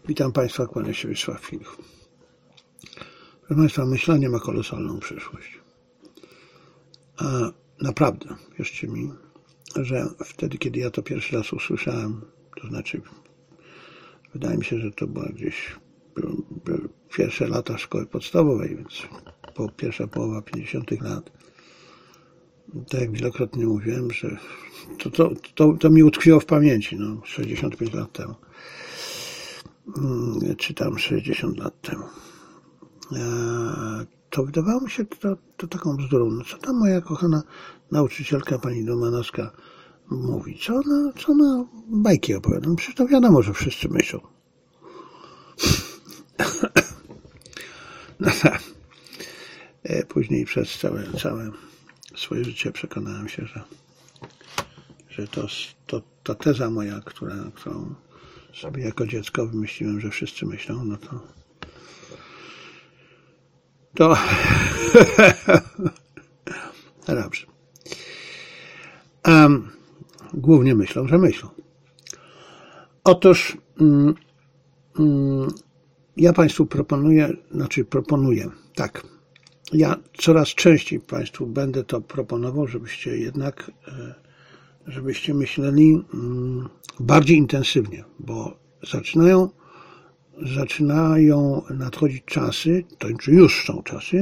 Witam Państwa, kłania się Wiesław Filip. Proszę Państwa, myślenie ma kolosalną przyszłość. A naprawdę, wierzcie mi, że wtedy, kiedy ja to pierwszy raz usłyszałem, to znaczy, wydaje mi się, że to były gdzieś pierwsze lata szkoły podstawowej, więc pierwsza połowa 50. lat. Tak jak wielokrotnie mówiłem, że to mi utkwiło w pamięci, 65 lat temu. Czy tam 60 lat temu. To wydawało mi się to taką bzdurą. Co tam moja kochana nauczycielka, pani Domanowska, mówi? Co ona bajki opowiada? Przecież to wiadomo, że wszyscy myślą. Później przez całe swoje życie przekonałem się, że ta teza moja, którą sobie jako dziecko wymyśliłem, że wszyscy myślą, to dobrze. Głównie myślą, że myślą. Otóż ja Państwu proponuję, tak, ja coraz częściej Państwu będę to proponował, żebyście myśleli bardziej intensywnie, bo zaczynają nadchodzić czasy, to znaczy już są czasy,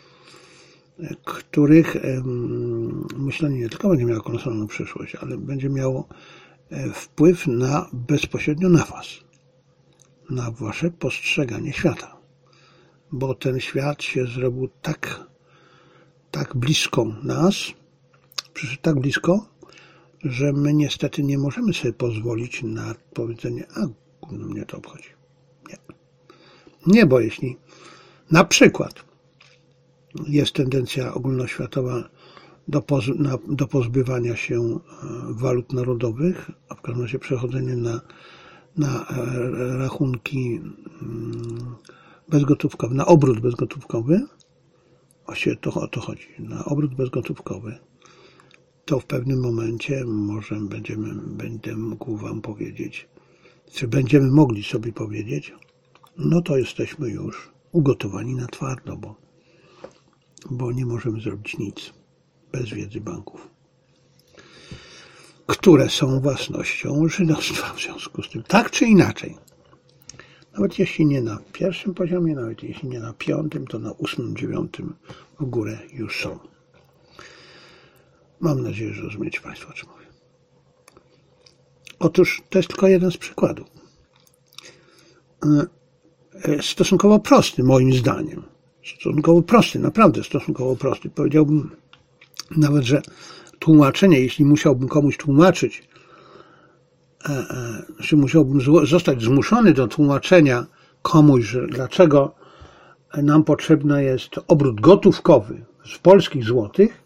których myślenie nie tylko będzie miało kolosalną przyszłość, ale będzie miało wpływ bezpośrednio na Was, na Wasze postrzeganie świata, bo ten świat się zrobił tak blisko nas, przyszedł tak blisko, że my niestety nie możemy sobie pozwolić na powiedzenie, mnie to obchodzi. Nie, bo jeśli na przykład jest tendencja ogólnoświatowa do pozbywania się walut narodowych, a w każdym razie przechodzenie na rachunki bezgotówkowe, na obrót bezgotówkowy, właściwie o to chodzi, na obrót bezgotówkowy, to w pewnym momencie może będę mógł Wam powiedzieć, czy będziemy mogli sobie powiedzieć, to jesteśmy już ugotowani na twardo, bo nie możemy zrobić nic bez wiedzy banków, które są własnością żydostwa w związku z tym, tak czy inaczej. Nawet jeśli nie na pierwszym poziomie, nawet jeśli nie na 5., to na 8., 9. w górę już są. Mam nadzieję, że rozumiecie Państwo, o czym mówię. Otóż to jest tylko jeden z przykładów. Stosunkowo prosty, moim zdaniem. Stosunkowo prosty, naprawdę stosunkowo prosty. Powiedziałbym nawet, że tłumaczenie, jeśli musiałbym komuś tłumaczyć, że musiałbym zostać zmuszony do tłumaczenia komuś, że dlaczego nam potrzebny jest obrót gotówkowy w polskich złotych,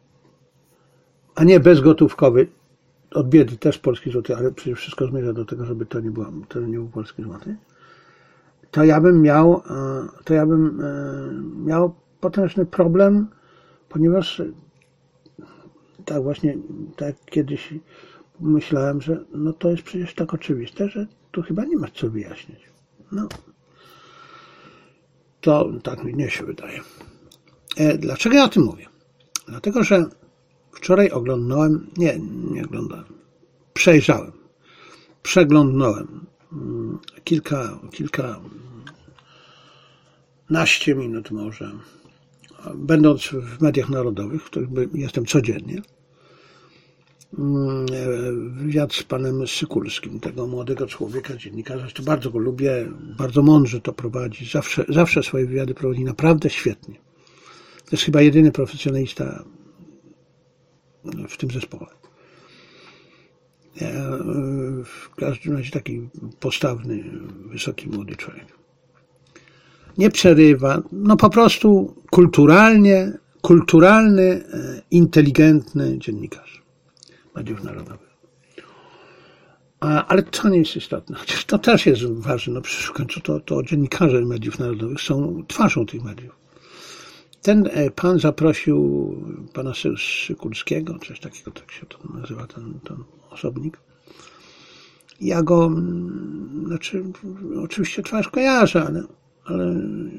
a nie bezgotówkowy, od biedy też polski złoty, ale przecież wszystko zmierza do tego, żeby to nie był polski złoty, to ja bym miał potężny problem, ponieważ tak kiedyś myślałem, że to jest przecież tak oczywiste, że tu chyba nie ma co wyjaśniać. To tak mnie się wydaje. Dlaczego ja o tym mówię? Dlatego, że wczoraj przeglądnąłem kilkanaście minut może, będąc w mediach narodowych, w których jestem codziennie, wywiad z panem Sykulskim, tego młodego człowieka, dziennikarza, zresztą bardzo go lubię, bardzo mądrze to prowadzi, zawsze swoje wywiady prowadzi naprawdę świetnie. To jest chyba jedyny profesjonalista w tym zespole. W każdym razie taki postawny, wysoki, młody człowiek. Nie przerywa, po prostu kulturalny, inteligentny dziennikarz mediów narodowych. Ale to nie jest istotne, chociaż to też jest ważne, przecież w końcu to dziennikarze mediów narodowych są twarzą tych mediów. Ten pan zaprosił pana Sykulskiego, coś takiego, tak się to nazywa ten osobnik, Ja go, znaczy, oczywiście twarz kojarzę, ale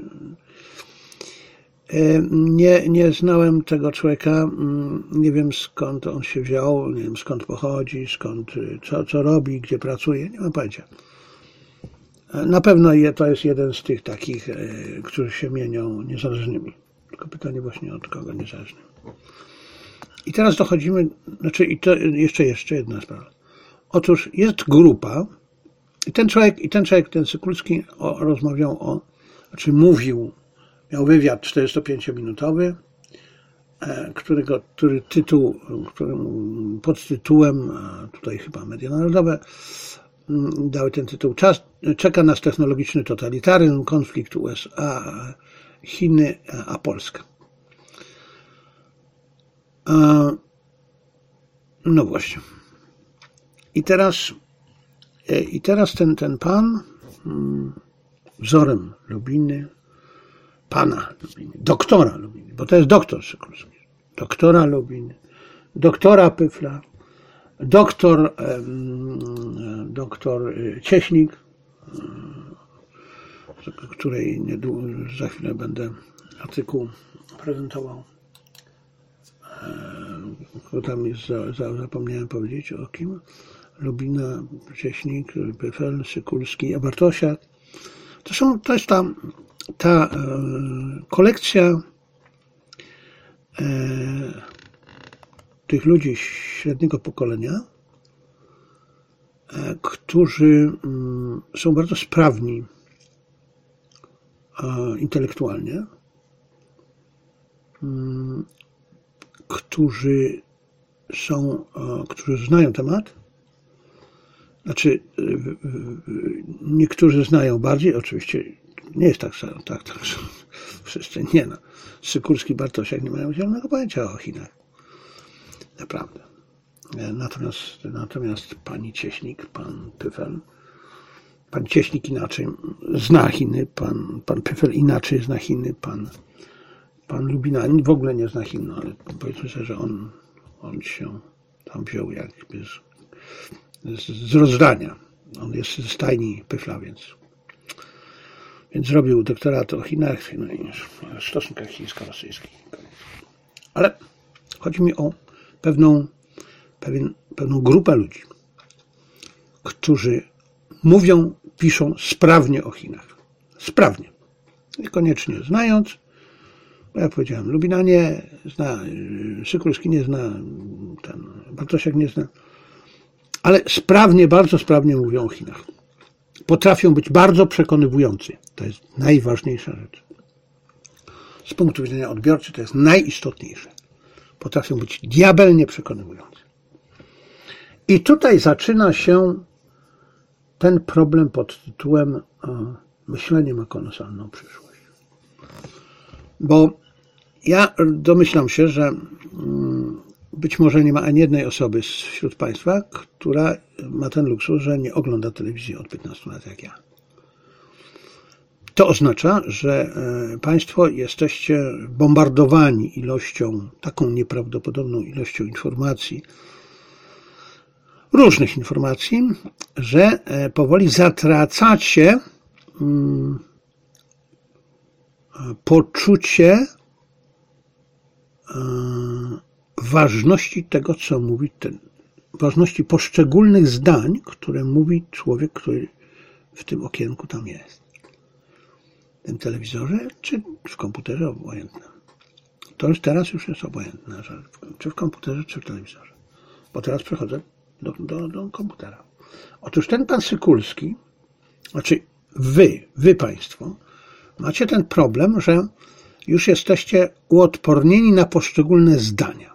nie znałem tego człowieka, nie wiem skąd on się wziął, nie wiem skąd pochodzi, co robi, gdzie pracuje, nie mam pojęcia. Na pewno to jest jeden z tych takich, którzy się mienią niezależnymi. Tylko pytanie właśnie od kogo niezależnym. I teraz dochodzimy, znaczy i to jeszcze jedna sprawa. Otóż jest grupa i ten człowiek, ten Sykulski rozmawiał mówił, miał wywiad 45-minutowy, pod tytułem, tutaj chyba Media Narodowe dały ten tytuł, czeka nas technologiczny totalitaryzm, konflikt USA, Chiny, a Polska. No właśnie. I teraz ten pan, wzorem Lubiny, pana Lubiny, doktora Lubiny, bo to jest doktor Sykulski, doktora Lubiny, doktora Pyfla, doktor Cieśnik, której za chwilę będę artykuł prezentował. Tam jest, zapomniałem powiedzieć o kim. Lubina, Cieśnik, Pyfel, Sykulski, Bartosiak. To jest ta kolekcja tych ludzi średniego pokolenia, którzy są bardzo sprawni intelektualnie, którzy znają temat. Znaczy, niektórzy znają bardziej, oczywiście nie jest tak, że wszyscy nie. Sykulski, Bartosiak nie mają zielonego pojęcia o Chinach. Naprawdę. Natomiast pani Cieśnik, pan Pyfel, pan Cieśnik inaczej zna Chiny, pan Pyfel inaczej zna Chiny, pan Lubina w ogóle nie zna Chin, ale powiedzmy sobie, że on się tam wziął jakby z rozdania. On jest ze stajni Pyfla, więc zrobił doktorat o Chinach, no i stosunkach chińsko-rosyjskich. Ale chodzi mi o pewną grupę ludzi, którzy mówią, piszą sprawnie o Chinach. Sprawnie. Niekoniecznie znając, bo ja powiedziałem, Lubina nie zna, Sykulski nie zna, Bartosiak nie zna, ale bardzo sprawnie mówią o Chinach. Potrafią być bardzo przekonywujący. To jest najważniejsza rzecz. Z punktu widzenia odbiorcy to jest najistotniejsze. Potrafią być diabelnie przekonywujący. I tutaj zaczyna się ten problem pod tytułem myślenie ma kolosalną przyszłość. Bo ja domyślam się, że być może nie ma ani jednej osoby wśród Państwa, która ma ten luksus, że nie ogląda telewizji od 15 lat jak ja. To oznacza, że Państwo jesteście bombardowani taką nieprawdopodobną ilością informacji, różnych informacji, że powoli zatracacie poczucie ważności tego, co mówi ważności poszczególnych zdań, które mówi człowiek, który w tym okienku tam jest. W tym telewizorze, czy w komputerze, obojętne. To już teraz jest obojętne, czy w komputerze, czy w telewizorze. Bo teraz przechodzę do komputera. Otóż ten pan Sykulski, znaczy wy Państwo, macie ten problem, że już jesteście uodpornieni na poszczególne zdania.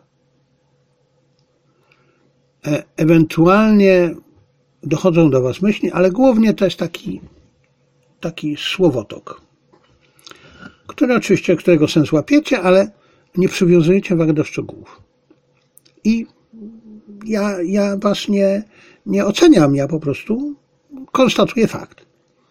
Ewentualnie dochodzą do Was myśli, ale głównie to jest taki słowotok, którego sens łapiecie, ale nie przywiązujecie wagi do szczegółów. I ja Was nie oceniam, ja po prostu konstatuję fakt.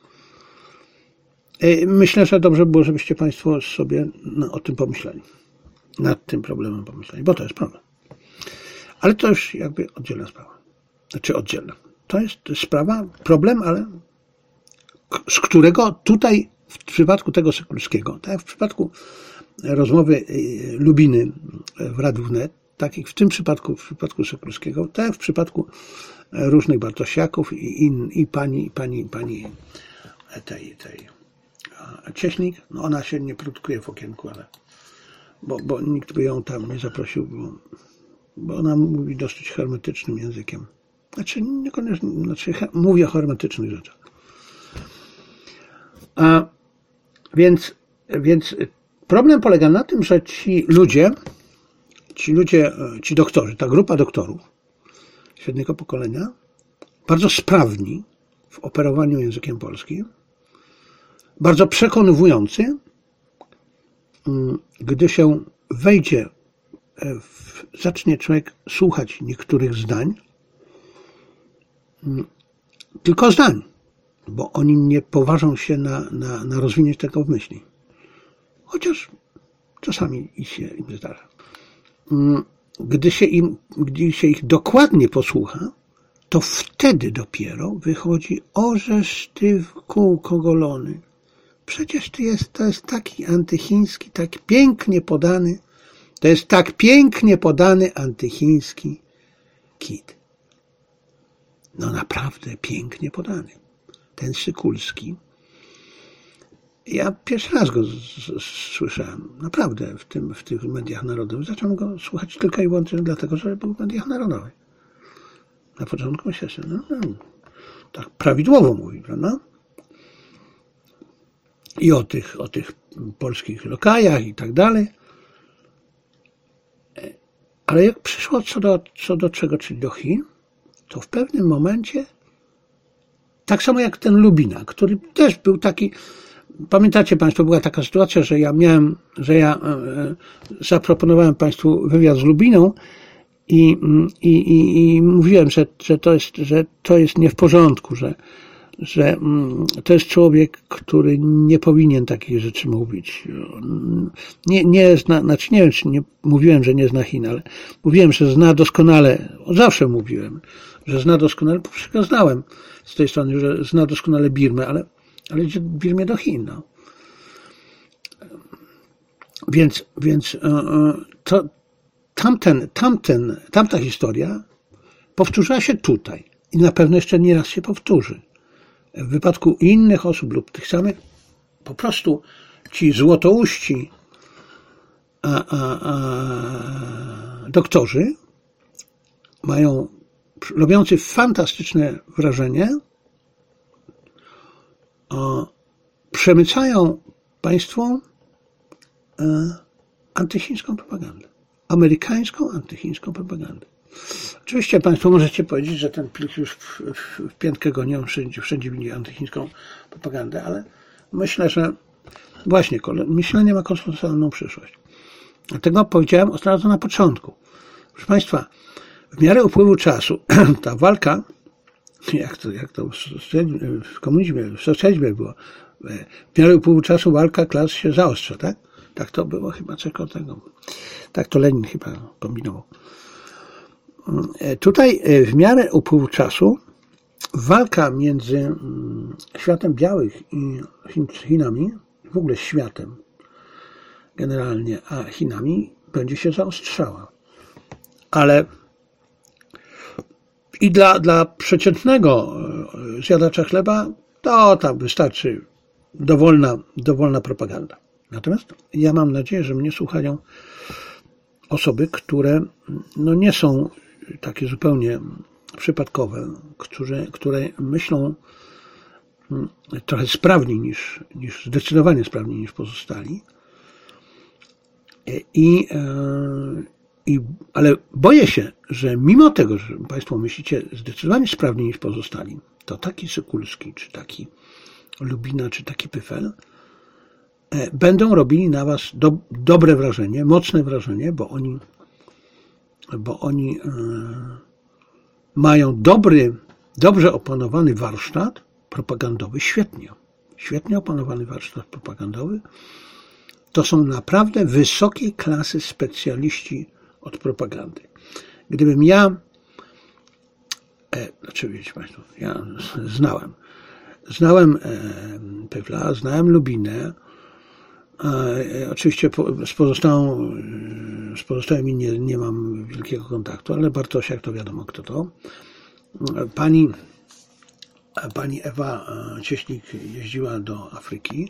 Myślę, że dobrze było, żebyście Państwo sobie o tym pomyśleli. Nad tym problemem pomyśleli, bo to jest problem. Ale to już jakby oddzielna sprawa. Znaczy oddzielna. to jest sprawa, problem, ale z którego tutaj w przypadku tego Sekulskiego, tak jak w przypadku rozmowy Lubiny w Radiu Wnet, tak jak w tym przypadku, w przypadku Sekulskiego, tak jak w przypadku różnych Bartosiaków i pani tej Cieśnik, no ona się nie produkuje w okienku, ale bo nikt by ją tam nie zaprosił, bo ona mówi dosyć hermetycznym językiem. Znaczy niekoniecznie, mówi o hermetycznych rzeczach. Więc problem polega na tym, że ci doktorzy, ta grupa doktorów średniego pokolenia, bardzo sprawni w operowaniu językiem polskim, bardzo przekonywujący, gdy się wejdzie, zacznie człowiek słuchać niektórych zdań, tylko zdań, bo oni nie poważą się na rozwinięcie tego w myśli. Chociaż czasami im zdarza. Gdy się ich dokładnie posłucha, to wtedy dopiero wychodzi: ożeż ty w kółko golony. Przecież to jest taki antychiński, tak pięknie podany, to jest tak pięknie podany antychiński kit. No naprawdę pięknie podany. Ten Sykulski. Ja pierwszy raz go słyszałem, naprawdę, w tych mediach narodowych. Zacząłem go słuchać tylko i wyłącznie dlatego, że był w mediach narodowych. Na początku myślę sobie, tak prawidłowo mówi, prawda? I o tych polskich lokajach i tak dalej. Ale jak przyszło co do czego, czyli do Chin, to w pewnym momencie, tak samo jak ten Lubina, który też był taki, pamiętacie Państwo, była taka sytuacja, że ja zaproponowałem Państwu wywiad z Lubiną i mówiłem, że to jest nie w porządku, że to jest człowiek, który nie powinien takich rzeczy mówić. Nie wiem, czy nie mówiłem, że nie zna Chin, ale mówiłem, że zna doskonale, zawsze mówiłem, że zna doskonale, bo przecież go znałem z tej strony, że zna doskonale Birmę, ale idzie w Birmie do Chin. No. Więc to tamta historia powtórzyła się tutaj i na pewno jeszcze nie raz się powtórzy. W wypadku innych osób lub tych samych, po prostu ci złotouści doktorzy robiący fantastyczne wrażenie, przemycają państwu antychińską propagandę. Amerykańską antychińską propagandę. Oczywiście Państwo możecie powiedzieć, że ten plik już w piętkę gonią, wszędzie widzi antychińską propagandę, ale myślę, że właśnie myślenie ma konstytucjonalną przyszłość. Dlatego powiedziałem od razu na początku. Proszę Państwa, w miarę upływu czasu ta walka, jak to w komunizmie, w socjalizmie było, w miarę upływu czasu walka klas się zaostrza, tak? Tak to było chyba coś koło tego. Tak to Lenin chyba kombinował. Tutaj w miarę upływu czasu walka między światem białych i Chinami, w ogóle światem generalnie, a Chinami będzie się zaostrzała. Ale i dla przeciętnego zjadacza chleba to tam wystarczy dowolna propaganda. Natomiast ja mam nadzieję, że mnie słuchają osoby, które nie są takie zupełnie przypadkowe, które myślą trochę sprawniej zdecydowanie sprawniej niż pozostali. Ale boję się, że mimo tego, że Państwo myślicie zdecydowanie sprawniej niż pozostali, to taki Sykulski, czy taki Lubina, czy taki Pyfel będą robili na Was dobre wrażenie, mocne wrażenie, bo oni mają dobrze opanowany warsztat propagandowy, świetnie opanowany warsztat propagandowy. To są naprawdę wysokiej klasy specjaliści od propagandy. Gdybym ja Znaczy, wiecie Państwo, ja znałem Pawła, znałem Lubinę. Oczywiście z pozostałymi nie mam wielkiego kontaktu, ale Bartosiak to wiadomo kto to. Pani Ewa Cieśnik jeździła do Afryki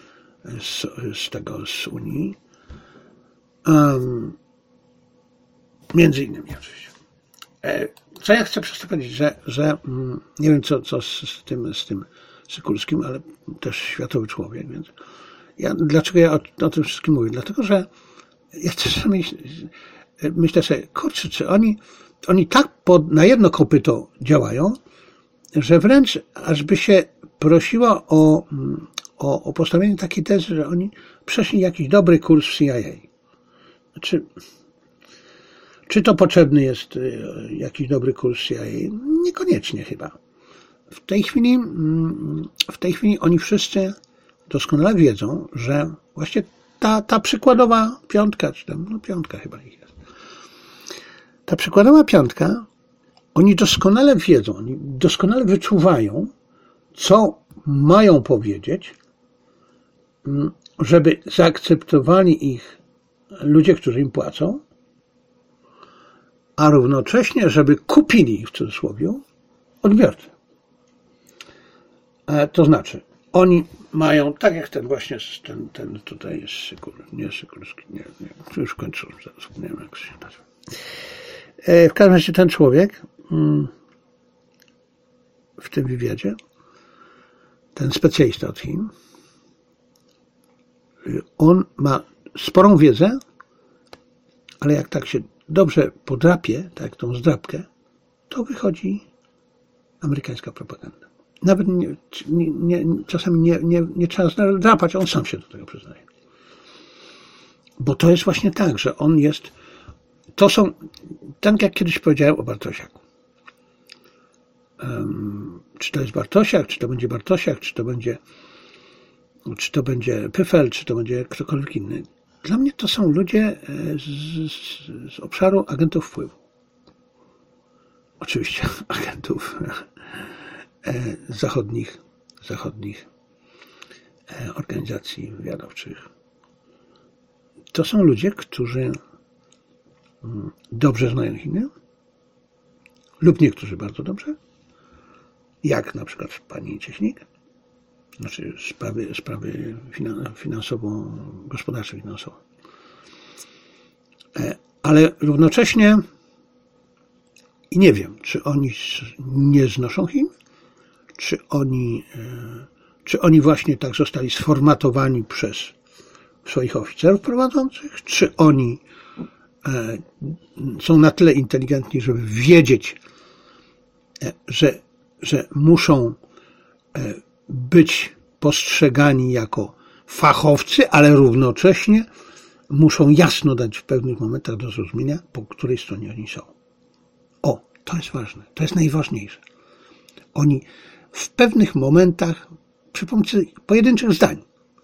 z Unii. Między innymi oczywiście. Co ja chcę przez to powiedzieć, że nie wiem co z tym Sykulskim, ale też światowy człowiek, więc dlaczego ja o tym wszystkim mówię? Dlatego, że ja czasami myślę sobie, kurczę, czy oni tak na jedno kopyto działają, że wręcz aż by się prosiło o postawienie takiej tezy, że oni przeszli jakiś dobry kurs w CIA. Znaczy, czy to potrzebny jest jakiś dobry kurs CIA? Niekoniecznie chyba. W tej chwili oni wszyscy doskonale wiedzą, że właśnie ta przykładowa piątka, czy tam, piątka chyba ich jest. Ta przykładowa piątka, oni doskonale wiedzą, oni doskonale wyczuwają, co mają powiedzieć, żeby zaakceptowali ich ludzie, którzy im płacą, a równocześnie, żeby kupili ich w cudzysłowie odbiorcy. To znaczy, oni mają, tak jak ten właśnie, ten tutaj jest Sykulski, nie, już kończę, zapomniałem jak się nazywa. W każdym razie ten człowiek w tym wywiadzie, ten specjalista od Chin, on ma sporą wiedzę, ale jak tak się dobrze podrapie, tak jak tą zdrapkę, to wychodzi amerykańska propaganda. Nawet czasami nie trzeba drapać, on sam się do tego przyznaje. Bo to jest właśnie tak, że on jest, to są, tak jak kiedyś powiedziałem o Bartosiaku. Czy to jest Bartosiak, czy to będzie Bartosiak, czy to będzie Pyfel, czy to będzie ktokolwiek inny. Dla mnie to są ludzie z obszaru agentów wpływu. Oczywiście agentów zachodnich organizacji wywiadowczych. To są ludzie, którzy dobrze znają Chiny lub niektórzy bardzo dobrze, jak na przykład pani Cieśnik, znaczy sprawy finansowo-gospodarcze, finansowe. Ale równocześnie i nie wiem, czy oni nie znoszą Chin, czy oni właśnie tak zostali sformatowani przez swoich oficerów prowadzących, czy oni są na tyle inteligentni, żeby wiedzieć, że muszą być postrzegani jako fachowcy, ale równocześnie muszą jasno dać w pewnych momentach do zrozumienia, po której stronie oni są. To jest ważne, to jest najważniejsze. Oni w pewnych momentach, przy pomocy pojedynczych zdań,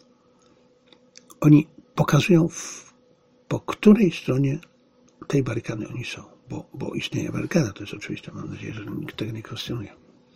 oni pokazują, po której stronie tej barykady oni są. Bo istnieje barykada, to jest oczywiste, mam nadzieję, że nikt tego nie kwestionuje.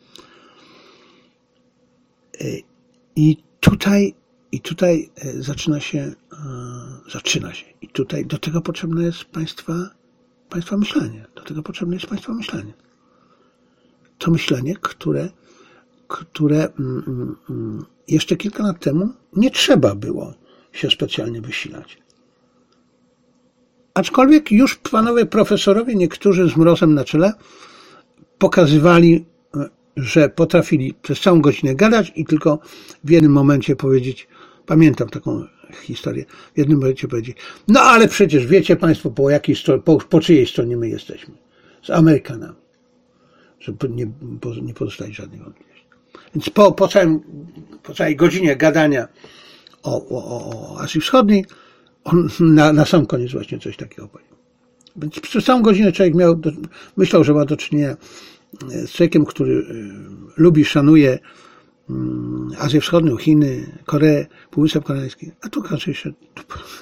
I tutaj zaczyna się. I tutaj do tego potrzebne jest państwa myślenie. Do tego potrzebne jest państwa myślenie. To myślenie, które jeszcze kilka lat temu nie trzeba było się specjalnie wysilać. Aczkolwiek już panowie profesorowie, niektórzy z mrozem na czele, pokazywali, że potrafili przez całą godzinę gadać i tylko w jednym momencie powiedzieć, pamiętam taką historię, w jednym momencie powiedzieć, no ale przecież wiecie państwo, po czyjej stronie my jesteśmy. Z Amerykanami. Żeby nie pozostali żadnej wątpliwości. Więc po całej godzinie gadania o Azji Wschodniej, on na sam koniec właśnie coś takiego powiedział. Więc przez całą godzinę człowiek myślał, że ma do czynienia z człowiekiem, który lubi, szanuje Azję Wschodnią, Chiny, Koreę, Półwysep Koreański, a tu okazuje się,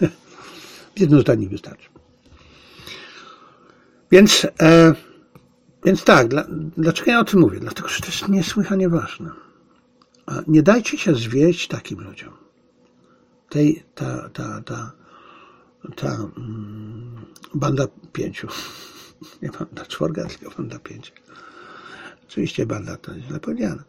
jedno zdanie wystarczy. Więc Więc tak, dlaczego ja o tym mówię? Dlatego, że to jest niesłychanie ważne. Nie dajcie się zwieść takim ludziom. Ta banda 5. Nie banda 4, tylko banda 5. Oczywiście banda to jest źle powiedziane.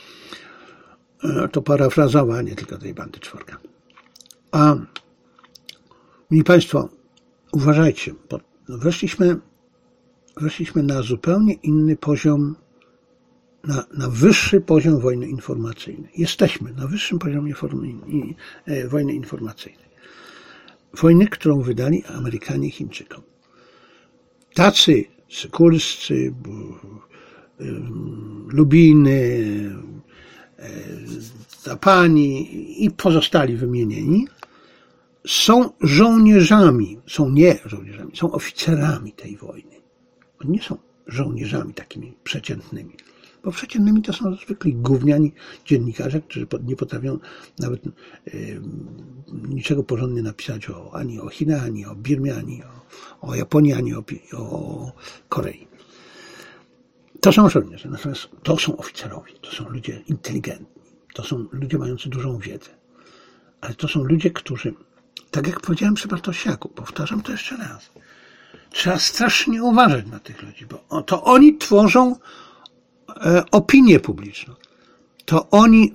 To parafrazowanie tylko tej bandy 4. A mili Państwo, uważajcie, bo weszliśmy na zupełnie inny poziom, na wyższy poziom wojny informacyjnej. Jesteśmy na wyższym poziomie wojny informacyjnej. Wojny, którą wydali Amerykanie Chińczykom. Tacy Sykulscy, Lubiny, Tapani i pozostali wymienieni są żołnierzami, są oficerami tej wojny. Oni nie są żołnierzami takimi przeciętnymi, bo przeciętnymi to są zwykli gówniani dziennikarze, którzy nie potrafią nawet niczego porządnie napisać ani o Chinach, ani o Birmie, ani o Japonii, ani o Korei. To są żołnierze, natomiast to są oficerowie, to są ludzie inteligentni, to są ludzie mający dużą wiedzę, ale to są ludzie, którzy, tak jak powiedziałem przy Bartosiaku, powtarzam to jeszcze raz, trzeba strasznie uważać na tych ludzi, bo to oni tworzą opinię publiczną. To oni,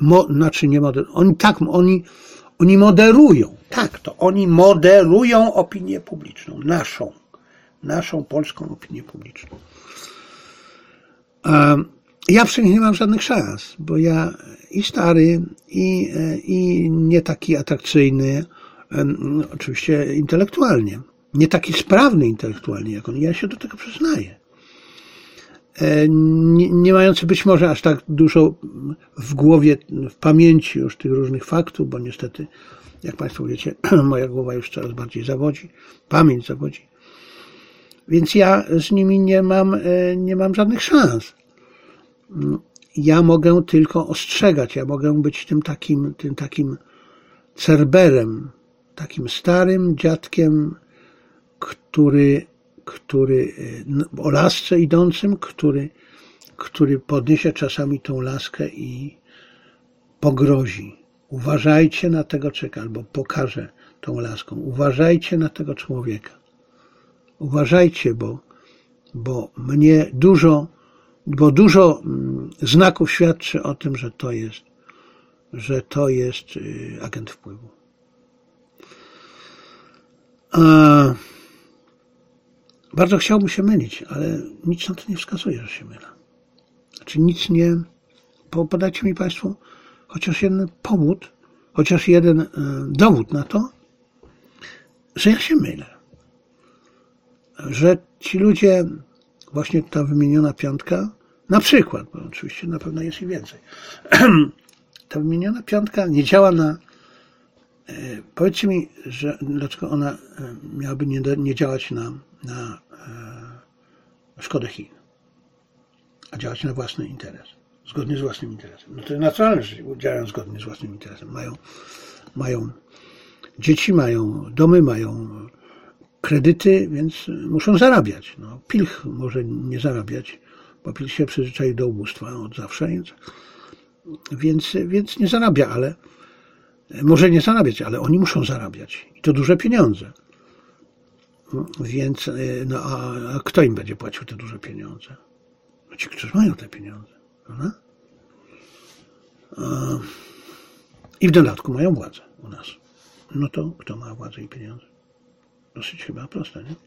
oni moderują. Tak, to oni moderują opinię publiczną. Naszą polską opinię publiczną. Ja przy nich nie mam żadnych szans, bo ja i stary, i nie taki atrakcyjny, oczywiście intelektualnie, nie taki sprawny intelektualnie jak on. Ja się do tego przyznaję. Nie mający być może aż tak dużo w głowie, w pamięci już tych różnych faktów, bo niestety, jak Państwo wiecie, moja głowa już coraz bardziej zawodzi, pamięć zawodzi. Więc ja z nimi nie mam żadnych szans. Ja mogę tylko ostrzegać, ja mogę być tym takim cerberem, takim starym dziadkiem, który o lasce idącym, który podniesie czasami tą laskę i pogrozi. Uważajcie na tego człowieka, albo pokaże tą laską. Uważajcie na tego człowieka. Uważajcie, bo dużo znaków świadczy o tym, że to jest agent wpływu. Bardzo chciałbym się mylić, ale nic na to nie wskazuje, że się mylę. Znaczy nic nie... Podajcie mi Państwo chociaż jeden powód, chociaż jeden dowód na to, że ja się mylę. Że ci ludzie, właśnie ta wymieniona 5, na przykład, bo oczywiście na pewno jest i więcej, ta wymieniona 5 nie działa na... Powiedzcie mi, że dlaczego ona miałaby nie działać na szkodę Chin, a działać na własny interes, zgodnie z własnym interesem. No to jest naturalne, że działają zgodnie z własnym interesem. Mają dzieci, mają domy, mają kredyty, więc muszą zarabiać. No, Pilch może nie zarabiać, bo Pilch się przyzwyczaił do ubóstwa od zawsze, więc nie zarabia, ale może nie zarabiać, ale oni muszą zarabiać. I to duże pieniądze. Więc, no a kto im będzie płacił te duże pieniądze? No ci, którzy mają te pieniądze, prawda? I w dodatku mają władzę u nas. No to kto ma władzę i pieniądze? Dosyć chyba proste, nie?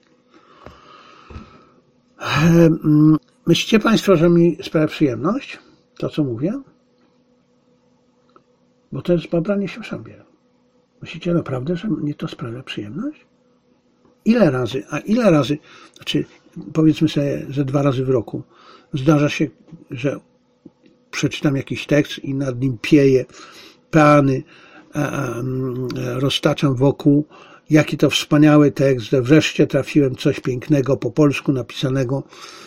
Myślicie Państwo, że mi sprawia przyjemność to, co mówię? Bo to jest babranie się w szambie. Myślicie naprawdę, że mnie to sprawia przyjemność? Ile razy, znaczy powiedzmy sobie, że 2 razy w roku zdarza się, że przeczytam jakiś tekst i nad nim pieję, peany, roztaczam wokół, jaki to wspaniały tekst, że wreszcie trafiłem coś pięknego po polsku napisanego,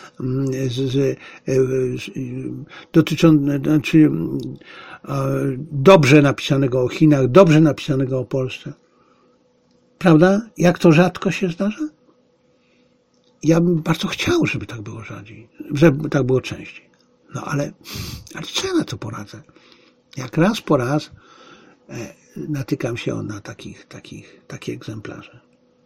znaczy dobrze napisanego o Chinach, dobrze napisanego o Polsce. Prawda? Jak to rzadko się zdarza? Ja bym bardzo chciał, żeby tak było rzadziej, żeby tak było częściej. No ale co ja na to poradzę? Jak raz po raz natykam się na takie egzemplarze.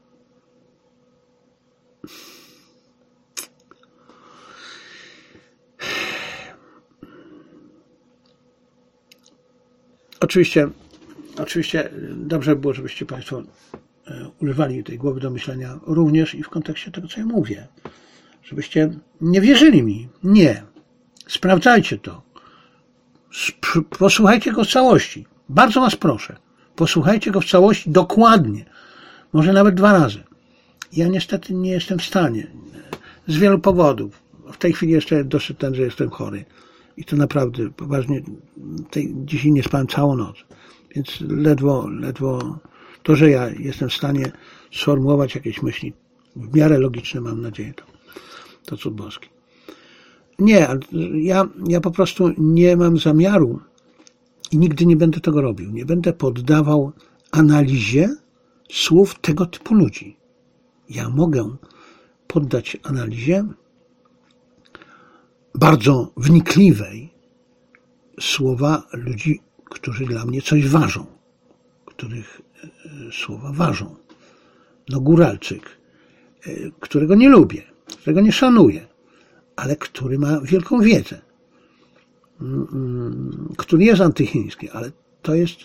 Oczywiście dobrze by było, żebyście Państwo używali tej głowy do myślenia również i w kontekście tego, co ja mówię. Żebyście nie wierzyli mi. Nie. Sprawdzajcie to. Posłuchajcie go w całości. Bardzo Was proszę. Posłuchajcie go w całości dokładnie. Może nawet 2 razy. Ja niestety nie jestem w stanie. Z wielu powodów. W tej chwili jeszcze doszedł ten, że jestem chory. I to naprawdę poważnie. Dzisiaj nie spałem całą noc. Więc ledwo to, że ja jestem w stanie sformułować jakieś myśli w miarę logiczne, mam nadzieję, to cud boski. Nie, ja po prostu nie mam zamiaru i nigdy nie będę tego robił. Nie będę poddawał analizie słów tego typu ludzi. Ja mogę poddać analizie bardzo wnikliwej słowa ludzi, którzy dla mnie coś ważą, których słowa ważą. No Góralczyk, którego nie lubię, którego nie szanuję, ale który ma wielką wiedzę, który jest antychiński, ale to jest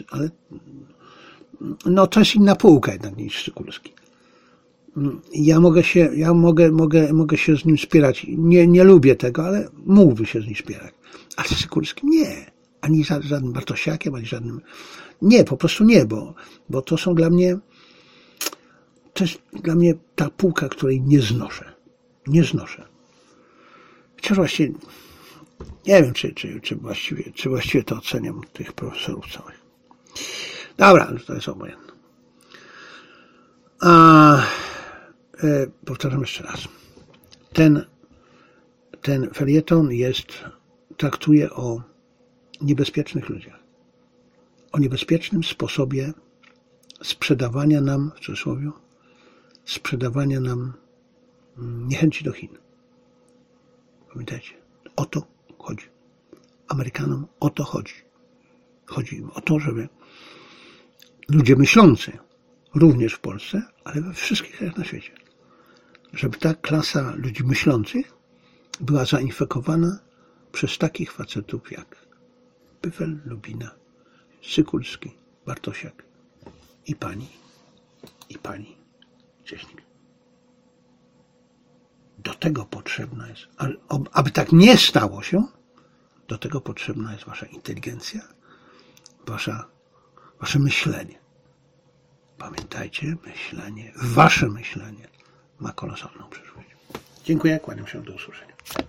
inna półka jednak niż Sykulski. Ja mogę się z nim spierać. Nie lubię tego, ale mógłby się z nim spierać. Ale z Sykulskim nie. Ani żadnym Bartosiakiem, ani żadnym... Nie, po prostu nie, bo to są dla mnie... To jest dla mnie ta półka, której nie znoszę. Nie znoszę. Chociaż właściwie... Nie wiem, czy właściwie to oceniam tych profesorów całych. Dobra, to jest obojętne. Powtarzam jeszcze raz. Ten felieton traktuje o niebezpiecznych ludziach. O niebezpiecznym sposobie sprzedawania nam, w cudzysłowie, sprzedawania nam niechęci do Chin. Pamiętajcie, o to chodzi. Amerykanom o to chodzi. Chodzi im o to, żeby ludzie myślący, również w Polsce, ale we wszystkich krajach na świecie, żeby ta klasa ludzi myślących była zainfekowana przez takich facetów jak Pyfel, Lubina, Sykulski, Bartosiak i pani Cieśnik. Do tego potrzebna jest, aby tak nie stało się, do tego potrzebna jest wasza inteligencja, wasze myślenie. Pamiętajcie, wasze myślenie ma kolosalną przyszłość. Dziękuję, kłaniam się, do usłyszenia.